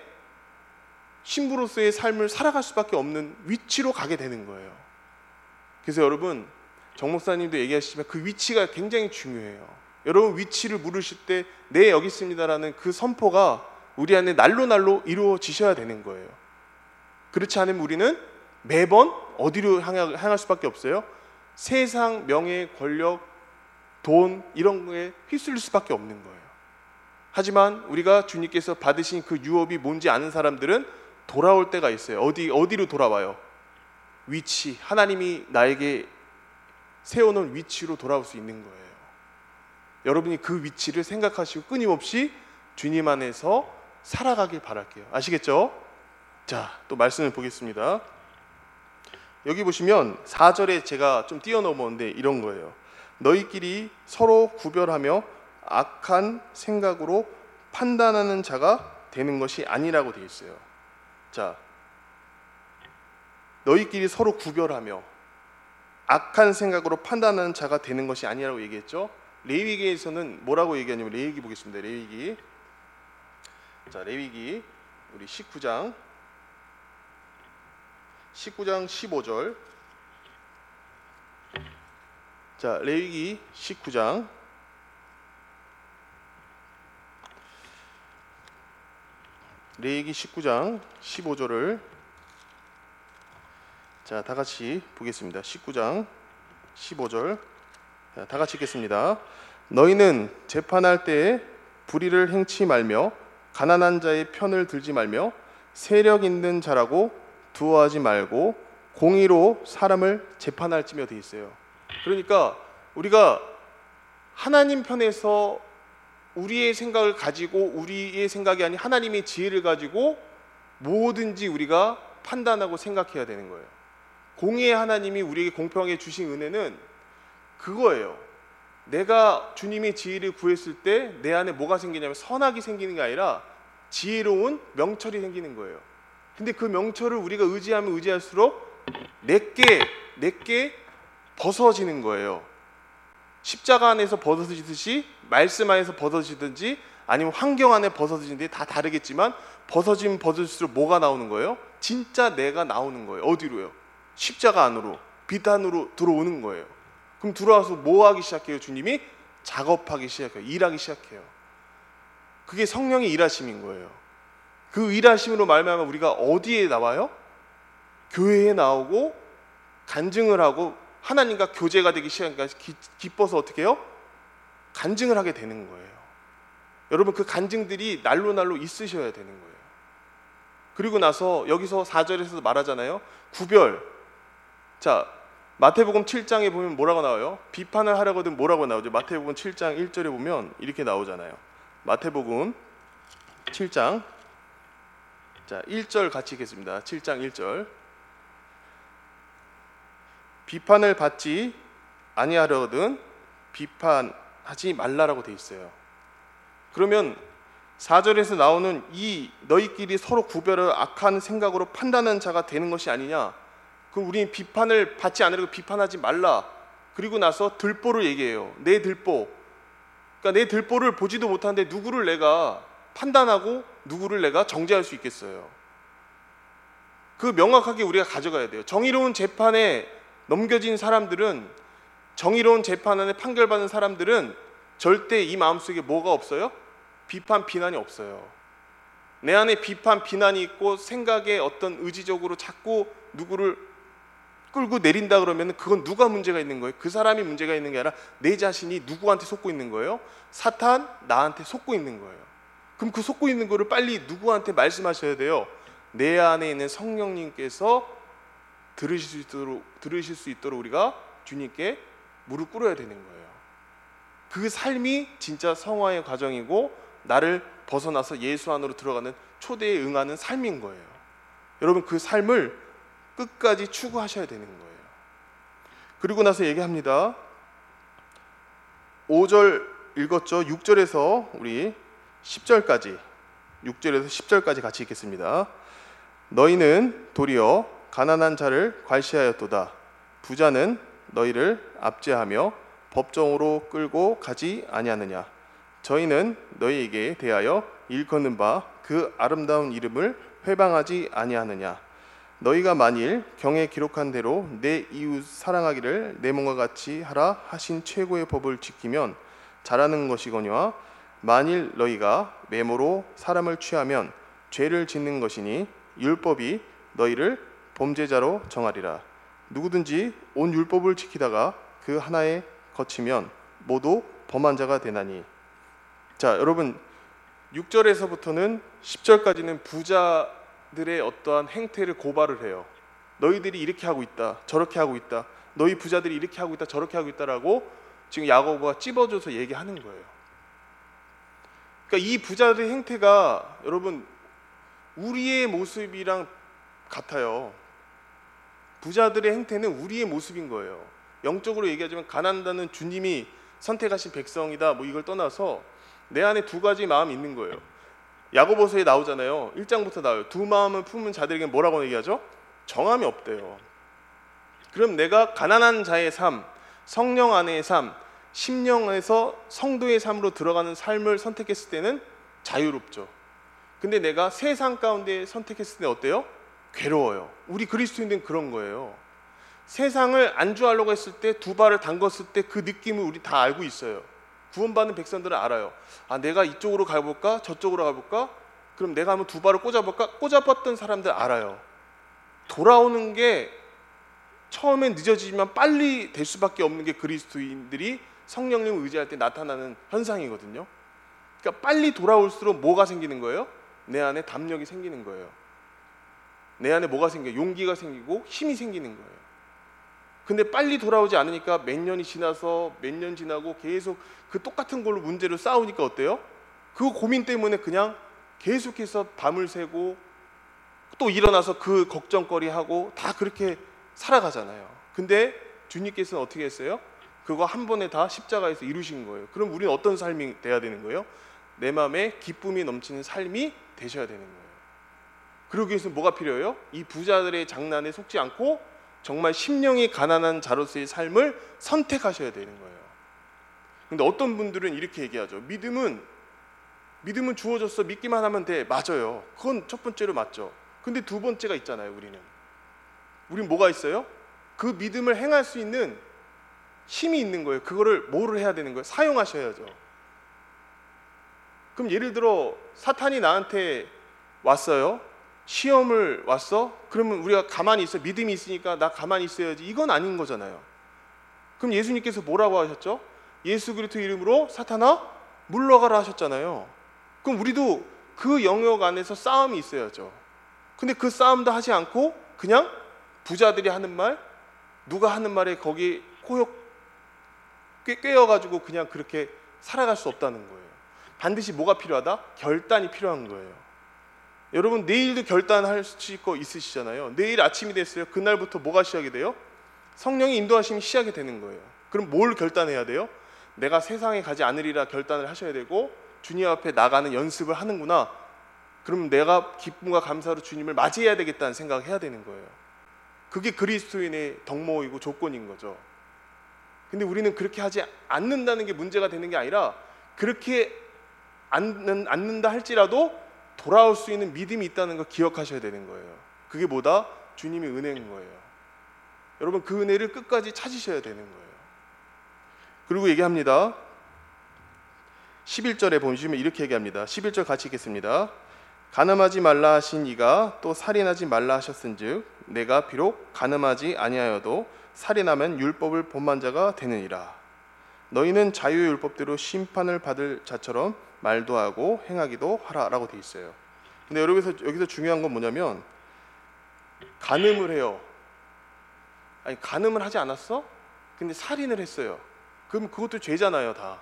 [SPEAKER 1] 신부로서의 삶을 살아갈 수밖에 없는 위치로 가게 되는 거예요. 그래서 여러분, 정 목사님도 얘기하시지만 그 위치가 굉장히 중요해요. 여러분, 위치를 물으실 때 네, 여기 있습니다라는 그 선포가 우리 안에 날로 날로 이루어지셔야 되는 거예요. 그렇지 않으면 우리는 매번 어디로 향할, 향할 수밖에 없어요? 세상, 명예, 권력, 돈 이런 거에 휩쓸릴 수밖에 없는 거예요. 하지만 우리가 주님께서 받으신 그 유업이 뭔지 아는 사람들은 돌아올 때가 있어요. 어디, 어디로 돌아와요? 위치, 하나님이 나에게 세워놓은 위치로 돌아올 수 있는 거예요. 여러분이 그 위치를 생각하시고 끊임없이 주님 안에서 살아가길 바랄게요. 아시겠죠? 자, 또 말씀을 보겠습니다. 여기 보시면 사 절에 제가 좀 뛰어넘었는데 이런 거예요. 너희끼리 서로 구별하며 악한 생각으로 판단하는 자가 되는 것이 아니라고 되어 있어요. 자, 너희끼리 서로 구별하며 악한 생각으로 판단하는 자가 되는 것이 아니라고 얘기했죠. 레위기에서는 뭐라고 얘기하냐면, 레위기 보겠습니다. 레위기. 자, 레위기 우리 십구 장 십구 장 십오 절. 자, 레위기 십구 장 레위기 십구 장 십오 절을 자, 다 같이 보겠습니다. 십구 장 십오 절. 자, 다 같이 읽겠습니다. 너희는 재판할 때에 불의를 행치 말며 가난한 자의 편을 들지 말며 세력 있는 자라고 두어하지 말고 공의로 사람을 재판할지며 돼 있어요. 그러니까 우리가 하나님 편에서 우리의 생각을 가지고 우리의 생각이 아닌 하나님의 지혜를 가지고 뭐든지 우리가 판단하고 생각해야 되는 거예요. 공의의 하나님이 우리에게 공평하게 주신 은혜는 그거예요. 내가 주님의 지혜를 구했을 때 내 안에 뭐가 생기냐면 선악이 생기는 게 아니라 지혜로운 명철이 생기는 거예요. 근데 그 명철을 우리가 의지하면 의지할수록 내게 내게 벗어지는 거예요. 십자가 안에서 벗어지듯이 말씀 안에서 벗어지든지 아니면 환경 안에 벗어지는데 다 다르겠지만 벗어지면 벗어질수록 뭐가 나오는 거예요? 진짜 내가 나오는 거예요. 어디로요? 십자가 안으로, 빛 안으로 들어오는 거예요. 그럼 들어와서 뭐 하기 시작해요? 주님이 작업하기 시작해요. 일하기 시작해요. 그게 성령의 일하심인 거예요. 그 일하심으로 말미암아 우리가 어디에 나와요? 교회에 나오고 간증을 하고 하나님과 교제가 되기 시작하니까 기뻐서 어떻게 해요? 간증을 하게 되는 거예요. 여러분 그 간증들이 날로 날로 있으셔야 되는 거예요. 그리고 나서 여기서 사 절에서 말하잖아요. 구별. 자, 마태복음 칠 장에 보면 뭐라고 나와요? 비판을 하려거든 뭐라고 나오죠? 마태복음 칠 장 일 절에 보면 이렇게 나오잖아요. 마태복음 칠 장 자, 일 절 같이 읽겠습니다. 칠 장 일 절. 비판을 받지 아니하려거든 비판하지 말라라고 돼 있어요. 그러면 사 절에서 나오는 이 너희끼리 서로 구별을 악한 생각으로 판단하는 자가 되는 것이 아니냐? 그럼 우리는 비판을 받지 않으려고 비판하지 말라. 그리고 나서 들보를 얘기해요. 내 들보. 그러니까 내 들보를 보지도 못하는데 누구를 내가 판단하고 누구를 내가 정죄할 수 있겠어요? 그 명확하게 우리가 가져가야 돼요. 정의로운 재판에 넘겨진 사람들은, 정의로운 재판 안에 판결받는 사람들은 절대 이 마음속에 뭐가 없어요? 비판, 비난이 없어요. 내 안에 비판, 비난이 있고 생각에 어떤 의지적으로 자꾸 누구를 끌고 내린다 그러면 그건 누가 문제가 있는 거예요? 그 사람이 문제가 있는 게 아니라 내 자신이 누구한테 속고 있는 거예요? 사탄, 나한테 속고 있는 거예요. 그럼 그 속고 있는 거를 빨리 누구한테 말씀하셔야 돼요? 내 안에 있는 성령님께서 들으실 수 있도록, 들으실 수 있도록 우리가 주님께 무릎 꿇어야 되는 거예요. 그 삶이 진짜 성화의 과정이고 나를 벗어나서 예수 안으로 들어가는 초대에 응하는 삶인 거예요. 여러분 그 삶을 끝까지 추구하셔야 되는 거예요. 그리고 나서 얘기합니다. 오 절 읽었죠? 육 절에서 우리 십 절까지, 육 절에서 십 절까지 같이 읽겠습니다. 너희는 도리어 가난한 자를 괄시하였도다. 부자는 너희를 압제하며 법정으로 끌고 가지 아니하느냐. 저희는 너희에게 대하여 일컫는 바 그 아름다운 이름을 회방하지 아니하느냐. 너희가 만일 경에 기록한 대로 내 이웃 사랑하기를 내 몸과 같이 하라 하신 최고의 법을 지키면 잘하는 것이거니와 만일 너희가 메모로 사람을 취하면 죄를 짓는 것이니 율법이 너희를 범죄자로 정하리라. 누구든지 온 율법을 지키다가 그 하나에 거치면 모두 범한 자가 되나니. 자, 여러분 육 절에서부터는 십 절까지는 부자들의 어떠한 행태를 고발을 해요. 너희들이 이렇게 하고 있다, 저렇게 하고 있다, 너희 부자들이 이렇게 하고 있다, 저렇게 하고 있다라고 지금 야고보가 찝어줘서 얘기하는 거예요. 그러니까 이 부자들의 행태가 여러분 우리의 모습이랑 같아요. 부자들의 행태는 우리의 모습인 거예요. 영적으로 얘기하자면 가난하다는 주님이 선택하신 백성이다 뭐 이걸 떠나서 내 안에 두 가지 마음이 있는 거예요. 야고보서에 나오잖아요. 일 장부터 나와요. 두 마음을 품은 자들에게 뭐라고 얘기하죠? 정함이 없대요. 그럼 내가 가난한 자의 삶, 성령 안의 삶, 심령 안에서 성도의 삶으로 들어가는 삶을 선택했을 때는 자유롭죠. 근데 내가 세상 가운데 선택했을 때 어때요? 괴로워요. 우리 그리스도인들은 그런 거예요. 세상을 안주하려고 했을 때 두 발을 담궜을 때 그 느낌을 우리 다 알고 있어요. 구원받는 백성들은 알아요. 아, 내가 이쪽으로 가볼까? 저쪽으로 가볼까? 그럼 내가 한번 두 발을 꽂아볼까? 꽂아봤던 사람들 알아요. 돌아오는 게 처음엔 늦어지지만 빨리 될 수밖에 없는 게 그리스도인들이 성령님을 의지할 때 나타나는 현상이거든요. 그러니까 빨리 돌아올수록 뭐가 생기는 거예요? 내 안에 담력이 생기는 거예요. 내 안에 뭐가 생겨요? 용기가 생기고 힘이 생기는 거예요. 근데 빨리 돌아오지 않으니까 몇 년이 지나서 몇 년 지나고 계속 그 똑같은 걸로 문제를 싸우니까 어때요? 그 고민 때문에 그냥 계속해서 밤을 새고 또 일어나서 그 걱정거리 하고 다 그렇게 살아가잖아요. 근데 주님께서는 어떻게 했어요? 그거 한 번에 다 십자가에서 이루신 거예요. 그럼 우리는 어떤 삶이 돼야 되는 거예요? 내 마음에 기쁨이 넘치는 삶이 되셔야 되는 거예요. 그러기 위해서는 뭐가 필요해요? 이 부자들의 장난에 속지 않고 정말 심령이 가난한 자로서의 삶을 선택하셔야 되는 거예요. 근데 어떤 분들은 이렇게 얘기하죠. 믿음은 믿음은 주어졌어. 믿기만 하면 돼. 맞아요. 그건 첫 번째로 맞죠. 근데 두 번째가 있잖아요. 우리는 우린 뭐가 있어요? 그 믿음을 행할 수 있는 힘이 있는 거예요. 그거를 뭐를 해야 되는 거예요? 사용하셔야죠. 그럼 예를 들어 사탄이 나한테 왔어요. 시험을 왔어? 그러면 우리가 가만히 있어. 믿음이 있으니까 나 가만히 있어야지. 이건 아닌 거잖아요. 그럼 예수님께서 뭐라고 하셨죠? 예수 그리스도 이름으로 사탄아 물러가라 하셨잖아요. 그럼 우리도 그 영역 안에서 싸움이 있어야죠. 근데 그 싸움도 하지 않고 그냥 부자들이 하는 말, 누가 하는 말에 거기 코욕 꿰어가지고 그냥 그렇게 살아갈 수 없다는 거예요. 반드시 뭐가 필요하다? 결단이 필요한 거예요. 여러분 내일도 결단하실 거 있으시잖아요. 내일 아침이 됐어요. 그날부터 뭐가 시작이 돼요? 성령의 인도하심이 시작이 되는 거예요. 그럼 뭘 결단해야 돼요? 내가 세상에 가지 않으리라 결단을 하셔야 되고 주님 앞에 나가는 연습을 하는구나. 그럼 내가 기쁨과 감사로 주님을 맞이해야 되겠다는 생각을 해야 되는 거예요. 그게 그리스도인의 덕목이고 조건인 거죠. 근데 우리는 그렇게 하지 않는다는 게 문제가 되는 게 아니라 그렇게 않는, 않는다 할지라도 돌아올 수 있는 믿음이 있다는 걸 기억하셔야 되는 거예요. 그게 뭐다? 주님의 은혜인 거예요. 여러분 그 은혜를 끝까지 찾으셔야 되는 거예요. 그리고 얘기합니다. 십일 절에 보시면 이렇게 얘기합니다. 십일 절 같이 읽겠습니다. 간음하지 말라 하신 이가 또 살인하지 말라 하셨은즉 내가 비록 간음하지 아니하여도 살인하면 율법을 본만 자가 되느니라. 너희는 자유의 율법대로 심판을 받을 자처럼 말도 하고 행하기도 하라라고 돼 있어요. 근데 여기서 여기서 중요한 건 뭐냐면 간음을 해요. 아니 간음을 하지 않았어? 근데 살인을 했어요. 그럼 그것도 죄잖아요, 다.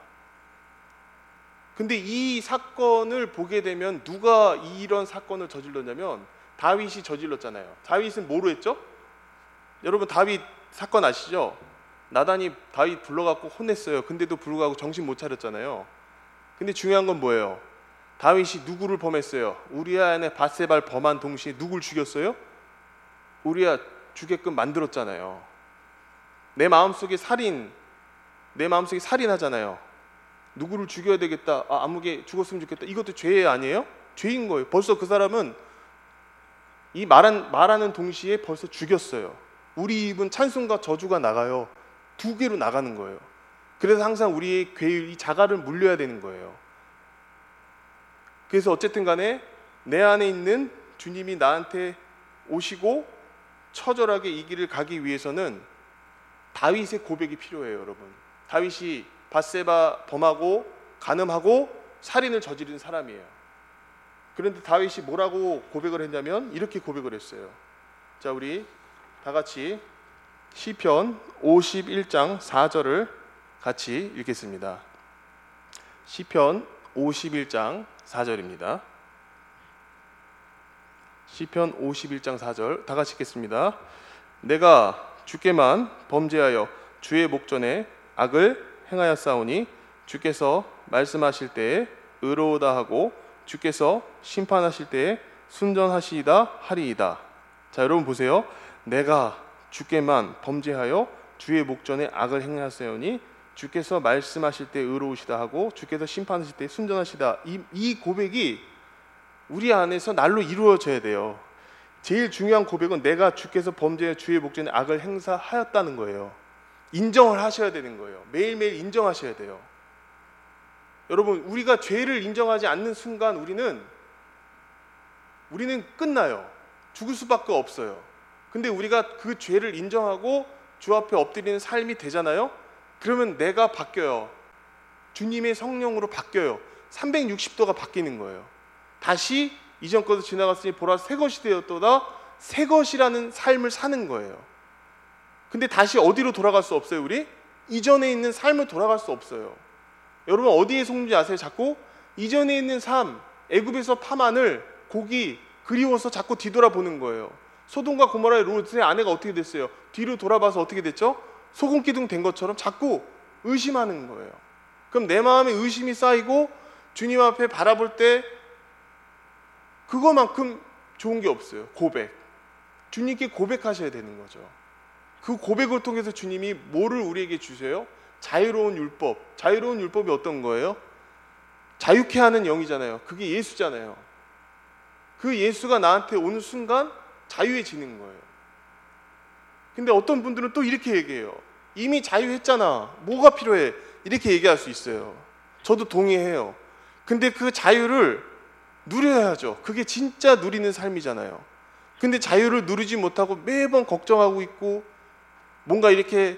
[SPEAKER 1] 근데 이 사건을 보게 되면 누가 이런 사건을 저질렀냐면 다윗이 저질렀잖아요. 다윗은 뭐로 했죠? 여러분 다윗 사건 아시죠? 나단이 다윗 불러갖고 혼냈어요. 근데도 불구하고 정신 못 차렸잖아요. 근데 중요한 건 뭐예요? 다윗이 누구를 범했어요? 우리아 안에 밧세바를 범한 동시에 누굴 죽였어요? 우리아 죽게끔 만들었잖아요. 내 마음속에 살인, 내 마음속에 살인하잖아요. 누구를 죽여야 되겠다. 아, 아무개 죽었으면 좋겠다. 이것도 죄 아니에요? 죄인 거예요. 벌써 그 사람은 이 말한, 말하는 동시에 벌써 죽였어요. 우리 입은 찬송과 저주가 나가요. 두 개로 나가는 거예요. 그래서 항상 우리의 괴일, 이 자가를 물려야 되는 거예요. 그래서 어쨌든 간에 내 안에 있는 주님이 나한테 오시고 처절하게 이 길을 가기 위해서는 다윗의 고백이 필요해요, 여러분. 다윗이 밧세바 범하고 간음하고 살인을 저지른 사람이에요. 그런데 다윗이 뭐라고 고백을 했냐면 이렇게 고백을 했어요. 자, 우리 다 같이 시편 오십일 장 사 절을 같이 읽겠습니다. 시편 오십일 장 사 절입니다. 시편 오십일 장 사 절 다 같이 읽겠습니다. 내가 주께만 범죄하여 주의 목전에 악을 행하였사오니 주께서 말씀하실 때에 의로우다 하고 주께서 심판하실 때에 순전하시이다 하리이다. 자, 여러분 보세요. 내가 주께만 범죄하여 주의 목전에 악을 행하였사오니 주께서 말씀하실 때 의로우시다 하고 주께서 심판하실 때 순전하시다. 이, 이 고백이 우리 안에서 날로 이루어져야 돼요. 제일 중요한 고백은 내가 주께서 범죄하여 주의 목전에 악을 행사하였다는 거예요. 인정을 하셔야 되는 거예요. 매일매일 인정하셔야 돼요. 여러분 우리가 죄를 인정하지 않는 순간 우리는 우리는 끝나요. 죽을 수밖에 없어요. 근데 우리가 그 죄를 인정하고 주 앞에 엎드리는 삶이 되잖아요. 그러면 내가 바뀌어요. 주님의 성령으로 바뀌어요. 삼백육십 도가 바뀌는 거예요. 다시 이전 것을 지나갔으니 보라 새 것이 되었도다. 새 것이라는 삶을 사는 거예요. 근데 다시 어디로 돌아갈 수 없어요? 우리 이전에 있는 삶을 돌아갈 수 없어요. 여러분 어디에 속는지 아세요? 자꾸 이전에 있는 삶, 애굽에서 파만을 고기 그리워서 자꾸 뒤돌아보는 거예요. 소돔과 고모라의 롯의 아내가 어떻게 됐어요? 뒤로 돌아봐서 어떻게 됐죠? 소금기둥 된 것처럼 자꾸 의심하는 거예요. 그럼 내 마음에 의심이 쌓이고 주님 앞에 바라볼 때 그거만큼 좋은 게 없어요. 고백. 주님께 고백하셔야 되는 거죠. 그 고백을 통해서 주님이 뭐를 우리에게 주세요? 자유로운 율법. 자유로운 율법이 어떤 거예요? 자유케 하는 영이잖아요. 그게 예수잖아요. 그 예수가 나한테 오는 순간 자유해지는 거예요. 근데 어떤 분들은 또 이렇게 얘기해요. 이미 자유했잖아. 뭐가 필요해? 이렇게 얘기할 수 있어요. 저도 동의해요. 근데 그 자유를 누려야죠. 그게 진짜 누리는 삶이잖아요. 근데 자유를 누리지 못하고 매번 걱정하고 있고 뭔가 이렇게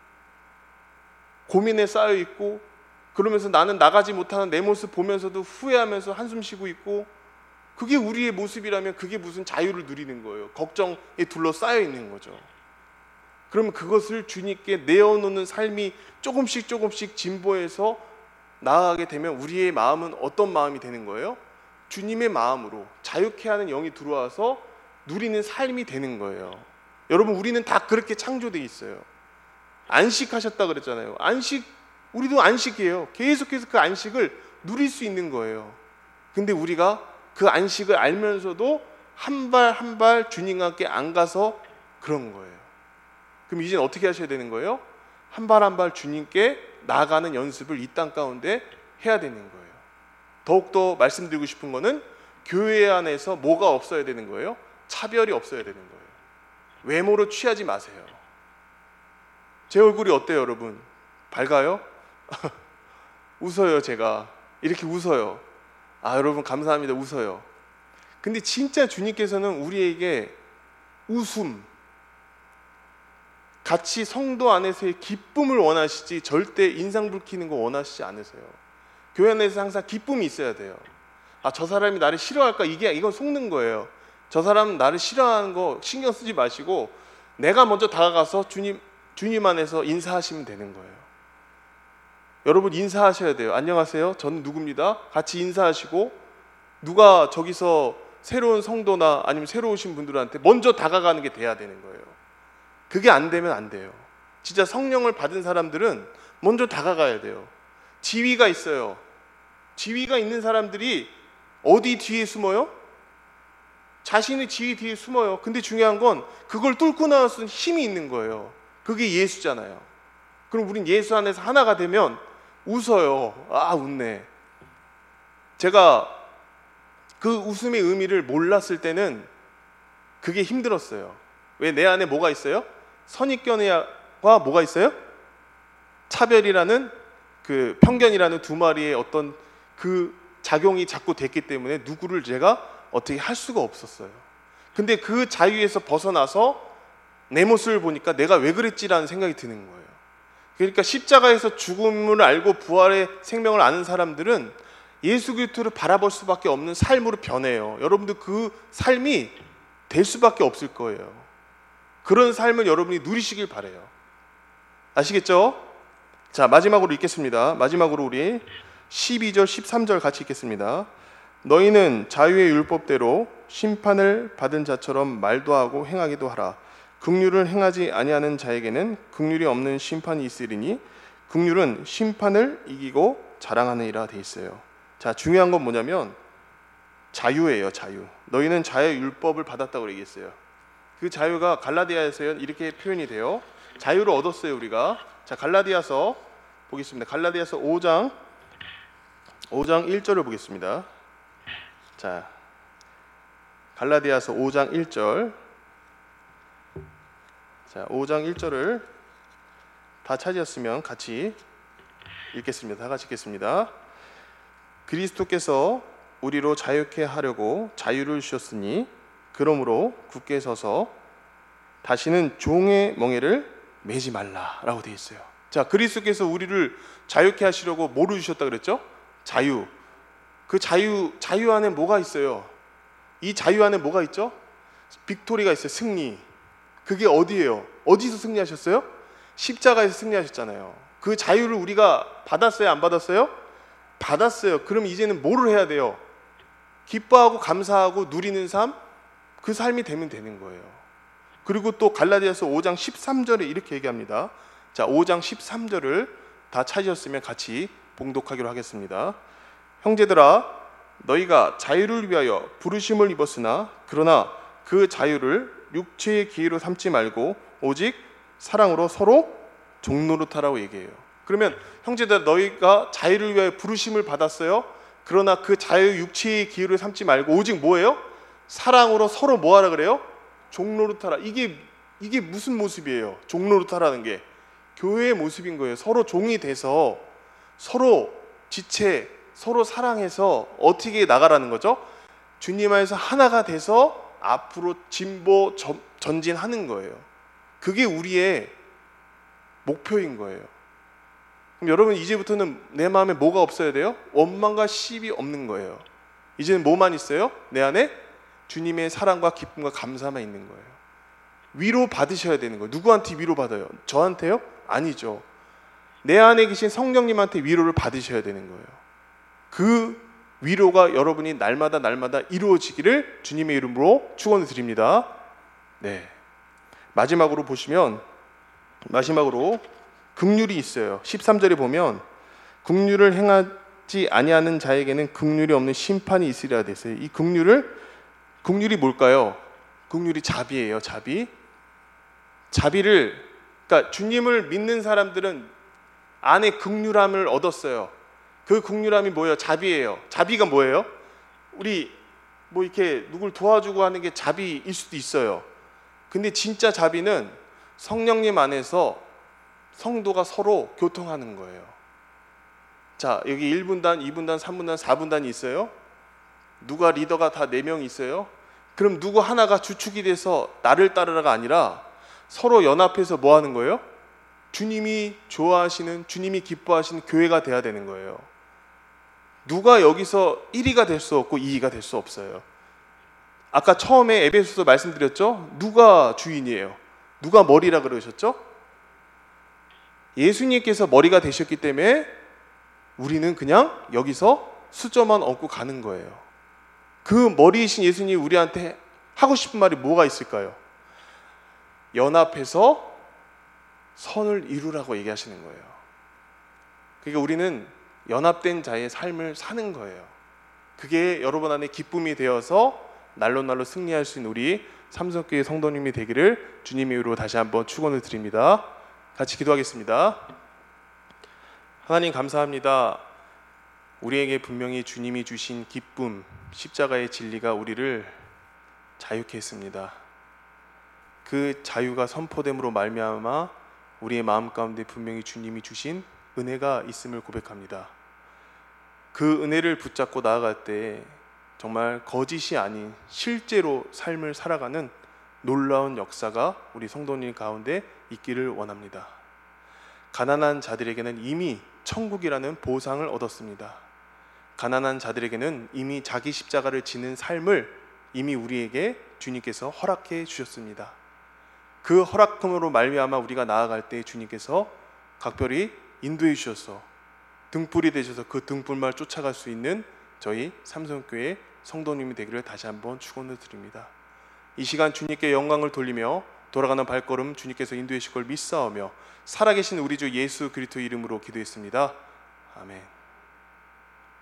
[SPEAKER 1] 고민에 쌓여 있고 그러면서 나는 나가지 못하는 내 모습 보면서도 후회하면서 한숨 쉬고 있고 그게 우리의 모습이라면 그게 무슨 자유를 누리는 거예요. 걱정에 둘러싸여 있는 거죠. 그러면 그것을 주님께 내어놓는 삶이 조금씩 조금씩 진보해서 나아가게 되면 우리의 마음은 어떤 마음이 되는 거예요? 주님의 마음으로 자유케 하는 영이 들어와서 누리는 삶이 되는 거예요. 여러분 우리는 다 그렇게 창조되어 있어요. 안식하셨다 그랬잖아요. 안식, 우리도 안식이에요. 계속해서 그 안식을 누릴 수 있는 거예요. 근데 우리가 그 안식을 알면서도 한 발 한 발 주님과 함께 안 가서 그런 거예요. 그럼 이제는 어떻게 하셔야 되는 거예요? 한 발 한 발 주님께 나아가는 연습을 이 땅 가운데 해야 되는 거예요. 더욱더 말씀드리고 싶은 거는 교회 안에서 뭐가 없어야 되는 거예요? 차별이 없어야 되는 거예요. 외모로 취하지 마세요. 제 얼굴이 어때요, 여러분? 밝아요? 웃어요, 제가. 이렇게 웃어요. 아, 여러분 감사합니다. 웃어요. 근데 진짜 주님께서는 우리에게 웃음, 같이 성도 안에서의 기쁨을 원하시지 절대 인상 붉히는 거 원하시지 않으세요. 교회 안에서 항상 기쁨이 있어야 돼요. 아, 저 사람이 나를 싫어할까? 이게 이건 속는 거예요. 저 사람은 나를 싫어하는 거 신경 쓰지 마시고 내가 먼저 다가가서 주님 주님 안에서 인사하시면 되는 거예요. 여러분 인사하셔야 돼요. 안녕하세요. 저는 누구입니다. 같이 인사하시고 누가 저기서 새로운 성도나 아니면 새로 오신 분들한테 먼저 다가가는 게 돼야 되는 거예요. 그게 안 되면 안 돼요. 진짜 성령을 받은 사람들은 먼저 다가가야 돼요. 지위가 있어요. 지위가 있는 사람들이 어디 뒤에 숨어요? 자신의 지위 뒤에 숨어요. 근데 중요한 건 그걸 뚫고 나올 수 있는 힘이 있는 거예요. 그게 예수잖아요. 그럼 우린 예수 안에서 하나가 되면 웃어요. 아, 웃네. 제가 그 웃음의 의미를 몰랐을 때는 그게 힘들었어요. 왜? 내 안에 뭐가 있어요? 선입견과 뭐가 있어요? 차별이라는 그 편견이라는 두 마리의 어떤 그 작용이 자꾸 됐기 때문에 누구를 제가 어떻게 할 수가 없었어요. 근데 그 자유에서 벗어나서 내 모습을 보니까 내가 왜 그랬지라는 생각이 드는 거예요. 그러니까 십자가에서 죽음을 알고 부활의 생명을 아는 사람들은 예수 그리스도를 바라볼 수밖에 없는 삶으로 변해요. 여러분들 그 삶이 될 수밖에 없을 거예요. 그런 삶을 여러분이 누리시길 바라요. 아시겠죠? 자, 마지막으로 읽겠습니다. 마지막으로 우리 십이 절 십삼 절 같이 읽겠습니다. 너희는 자유의 율법대로 심판을 받은 자처럼 말도 하고 행하기도 하라. 긍휼을 행하지 아니하는 자에게는 긍휼이 없는 심판이 있으리니 긍휼은 심판을 이기고 자랑하느니라 돼 있어요. 자, 중요한 건 뭐냐면 자유예요. 자유. 너희는 자유의 율법을 받았다고 얘기했어요. 그 자유가 갈라디아에서 이렇게 표현이 돼요. 자유를 얻었어요, 우리가. 자, 갈라디아서 보겠습니다. 갈라디아서 오 장 오 장 일 절을 보겠습니다. 자, 갈라디아서 오 장 일 절. 자, 오 장 일 절을 다 찾으셨으면 같이 읽겠습니다. 다 같이 읽겠습니다. 그리스도께서 우리로 자유케 하려고 자유를 주셨으니 그러므로 굳게 서서 다시는 종의 멍에를 매지 말라라고 되어 있어요. 자, 그리스도께서 우리를 자유케 하시려고 뭐를 주셨다 그랬죠? 자유. 그 자유, 자유 안에 뭐가 있어요? 이 자유 안에 뭐가 있죠? 빅토리가 있어요. 승리. 그게 어디예요? 어디서 승리하셨어요? 십자가에서 승리하셨잖아요. 그 자유를 우리가 받았어요? 안 받았어요? 받았어요. 그럼 이제는 뭐를 해야 돼요? 기뻐하고 감사하고 누리는 삶, 그 삶이 되면 되는 거예요. 그리고 또 갈라디아서 오 장 십삼 절에 이렇게 얘기합니다. 자, 오 장 십삼 절을 다 찾으셨으면 같이 봉독하기로 하겠습니다. 형제들아, 너희가 자유를 위하여 부르심을 입었으나 그러나 그 자유를 육체의 기회로 삼지 말고 오직 사랑으로 서로 종노릇하라고 얘기해요. 그러면 형제들, 너희가 자유를 위하여 부르심을 받았어요. 그러나 그 자유 육체의 기회로 삼지 말고 오직 뭐예요? 사랑으로 서로 뭐하라 그래요? 종노릇하라. 이게 이게 무슨 모습이에요? 종노릇하라는 게 교회의 모습인 거예요. 서로 종이 돼서 서로 지체, 서로 사랑해서 어떻게 나가라는 거죠? 주님 안에서 하나가 돼서 앞으로 진보 전진하는 거예요. 그게 우리의 목표인 거예요. 그럼 여러분, 이제부터는 내 마음에 뭐가 없어야 돼요? 원망과 시비 없는 거예요. 이제는 뭐만 있어요? 내 안에 주님의 사랑과 기쁨과 감사만 있는 거예요. 위로 받으셔야 되는 거예요. 누구한테 위로 받아요? 저한테요? 아니죠. 내 안에 계신 성령님한테 위로를 받으셔야 되는 거예요. 그 위로가 여러분이 날마다 날마다 이루어지기를 주님의 이름으로 축원을 드립니다. 네. 마지막으로 보시면 마지막으로 긍휼이 있어요. 십삼 절에 보면 긍휼을 행하지 아니하는 자에게는 긍휼이 없는 심판이 있으리라 됐어요. 이 긍휼을 긍휼이 뭘까요? 긍휼이 자비예요. 자비. 자비를, 그러니까 주님을 믿는 사람들은 안에 긍휼함을 얻었어요. 그 긍휼함이 뭐예요? 자비예요. 자비가 뭐예요? 우리 뭐 이렇게 누굴 도와주고 하는 게 자비일 수도 있어요. 근데 진짜 자비는 성령님 안에서 성도가 서로 교통하는 거예요. 자, 여기 일 분단, 이 분단, 삼 분단, 사 분단이 있어요. 누가 리더가 다 네 명 있어요. 그럼 누구 하나가 주축이 돼서 나를 따르라가 아니라 서로 연합해서 뭐 하는 거예요? 주님이 좋아하시는, 주님이 기뻐하시는 교회가 돼야 되는 거예요. 누가 여기서 일 위가 될 수 없고 이 위가 될 수 없어요. 아까 처음에 에베소서 말씀드렸죠? 누가 주인이에요? 누가 머리라 그러셨죠? 예수님께서 머리가 되셨기 때문에 우리는 그냥 여기서 수저만 얹고 가는 거예요. 그 머리이신 예수님이 우리한테 하고 싶은 말이 뭐가 있을까요? 연합해서 선을 이루라고 얘기하시는 거예요. 그러니까 우리는 연합된 자의 삶을 사는 거예요. 그게 여러분 안에 기쁨이 되어서 날로 날로 승리할 수 있는 우리 삼성교회 성도님이 되기를 주님의 이름으로 다시 한번 축원을 드립니다. 같이 기도하겠습니다. 하나님 감사합니다. 우리에게 분명히 주님이 주신 기쁨, 십자가의 진리가 우리를 자유케 했습니다. 그 자유가 선포됨으로 말미암아 우리의 마음 가운데 분명히 주님이 주신 은혜가 있음을 고백합니다. 그 은혜를 붙잡고 나아갈 때 정말 거짓이 아닌 실제로 삶을 살아가는 놀라운 역사가 우리 성도님 가운데 있기를 원합니다. 가난한 자들에게는 이미 천국이라는 보상을 얻었습니다. 가난한 자들에게는 이미 자기 십자가를 지는 삶을 이미 우리에게 주님께서 허락해 주셨습니다. 그 허락함으로 말미암아 우리가 나아갈 때 주님께서 각별히 인도해 주셔서 등불이 되셔서 그 등불만 쫓아갈 수 있는 저희 삼성교회 성도님이 되기를 다시 한번 축원을 드립니다. 이 시간 주님께 영광을 돌리며 돌아가는 발걸음 주님께서 인도해 주실 걸 믿사오며 살아계신 우리 주 예수 그리스도 이름으로 기도했습니다. 아멘.